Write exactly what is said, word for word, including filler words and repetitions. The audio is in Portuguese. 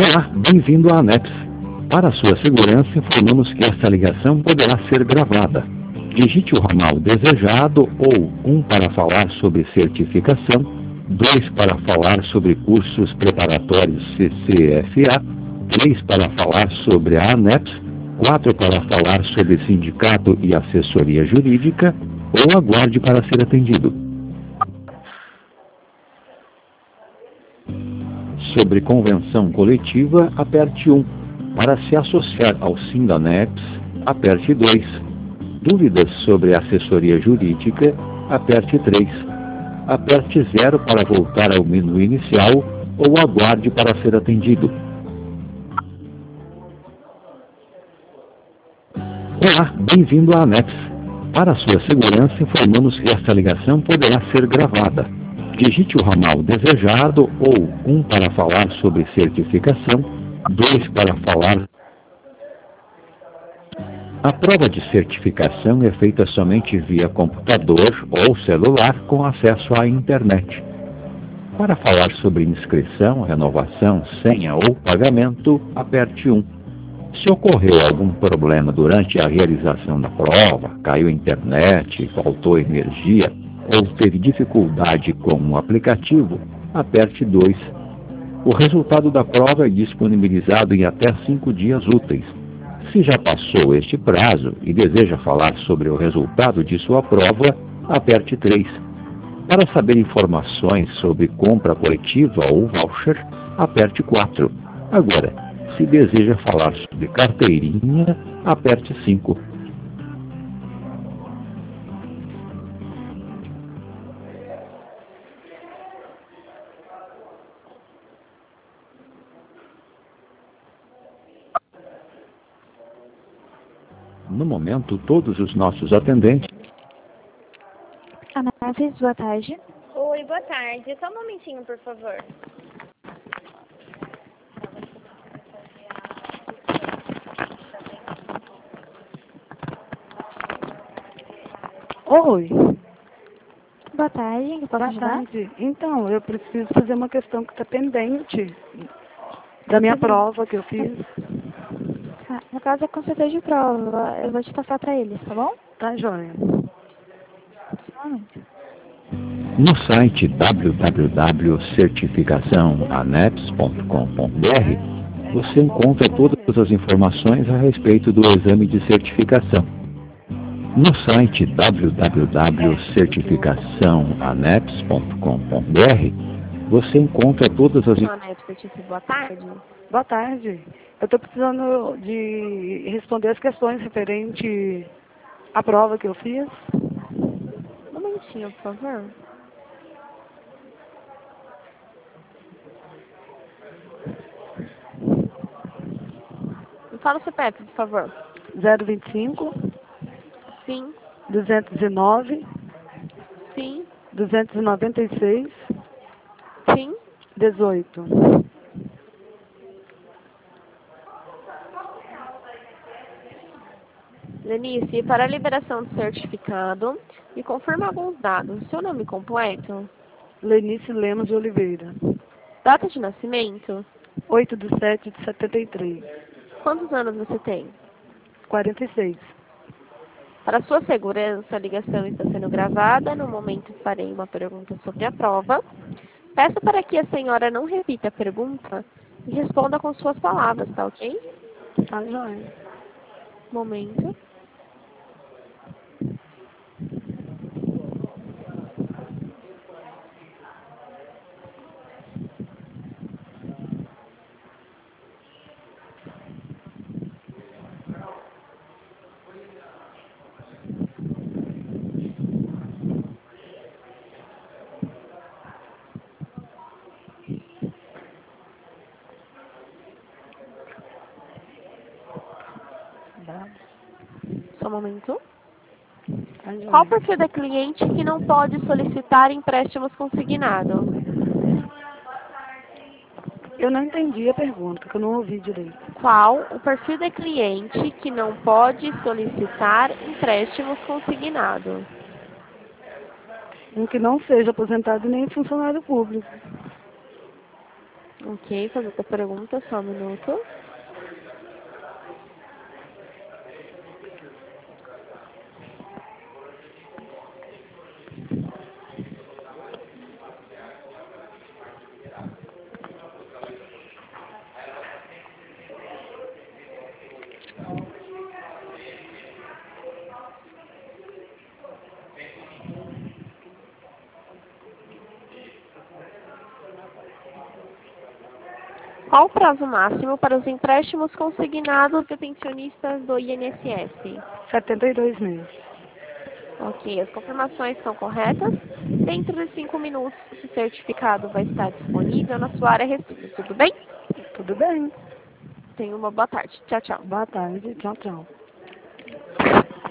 Olá, bem-vindo à ANEPS. Para sua segurança, informamos que esta ligação poderá ser gravada. Digite o ramal desejado ou um para falar sobre certificação, dois para falar sobre cursos preparatórios C C F A, três para falar sobre a ANEPS, quatro para falar sobre sindicato e assessoria jurídica, ou aguarde para ser atendido. Sobre convenção coletiva, aperte um. Para se associar ao SINDANEPS, aperte dois. Dúvidas sobre assessoria jurídica, aperte três. Aperte zero para voltar ao menu inicial ou aguarde para ser atendido. Olá, bem-vindo à ANEPS. Para sua segurança, informamos que esta ligação poderá ser gravada. Digite o ramal desejado ou um para falar sobre certificação, dois para falar. A prova de certificação é feita somente via computador ou celular com acesso à internet. Para falar sobre inscrição, renovação, senha ou pagamento, aperte um. Se ocorreu algum problema durante a realização da prova, caiu a internet, faltou energia, ou teve dificuldade com o aplicativo, aperte dois. O resultado da prova é disponibilizado em até cinco dias úteis. Se já passou este prazo e deseja falar sobre o resultado de sua prova, aperte três. Para saber informações sobre compra coletiva ou voucher, aperte quatro. Agora, se deseja falar sobre carteirinha, aperte cinco. No momento, todos os nossos atendentes... ANEPS, boa tarde. Oi, boa tarde. Só um momentinho, por favor. Oi. Boa tarde, eu posso Boa ajudar? tarde. Então, eu preciso fazer uma questão que está pendente da minha prova que eu fiz. Ah, no caso é consultor de prova, eu vou te passar para eles, tá bom? Tá, joia. Só um momento. No site w w w ponto certificação aneps ponto com ponto b r você encontra todas as informações a respeito do exame de certificação. No site w w w ponto certificação aneps ponto com ponto b r você encontra todas as ANEPS, boa tarde. Boa tarde. Eu estou precisando de responder as questões referente à prova que eu fiz. Um momentinho, por favor. Me fala o C P F, por favor. zero vinte e cinco, Sim, duzentos e nove, sim, duzentos e noventa e seis, sim. dezoito. Lenice, para a liberação do certificado, me confirma alguns dados. Seu nome completo? Lenice Lemos de Oliveira. Data de nascimento? oito de sete de setenta e três. Quantos anos você tem? quarenta e seis. Para sua segurança, a ligação está sendo gravada. No momento, farei uma pergunta sobre a prova. Peço para que a senhora não repita a pergunta e responda com suas palavras, tá ok? Tá, joia. Momento. Só um momento. Tá, joia. Qual o perfil da cliente que não pode solicitar empréstimos consignados? Eu não entendi a pergunta, que eu não ouvi direito. Qual o perfil da cliente que não pode solicitar empréstimos consignados? Um que não seja aposentado nem funcionário público. Ok, fazer outra pergunta, só um minuto. Qual o prazo máximo para os empréstimos consignados de pensionistas do I N S S? setenta e dois meses. Ok, as confirmações estão corretas. Dentro de cinco minutos, esse certificado vai estar disponível na sua área restrita, tudo bem? Tudo bem. Tenha uma boa tarde. Tchau, tchau. Boa tarde. Tchau, tchau.